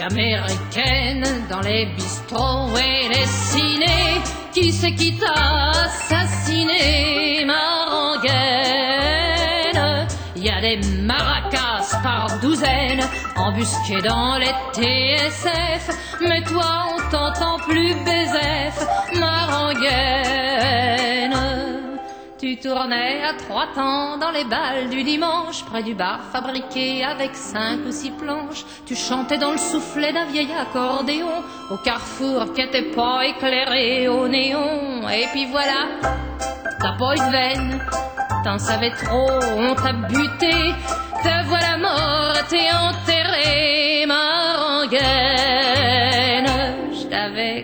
américaine dans les bistrots et les cinés. Qui c'est qui t'a assassiné, ma rengaine? Y a des maracas par douzaine embusqués dans les TSF, mais toi on t'entend plus baisef, ma rengaine. Tu tournais à 3 temps dans les balles du dimanche, près du bar fabriqué avec 5 ou 6 planches. Tu chantais dans le soufflet d'un vieil accordéon, au carrefour qui était pas éclairé au néon. Et puis voilà, t'as pas eu de veine, t'en savais trop, on t'a buté. Te voilà morte et enterrée, ma rengaine. Je t'avais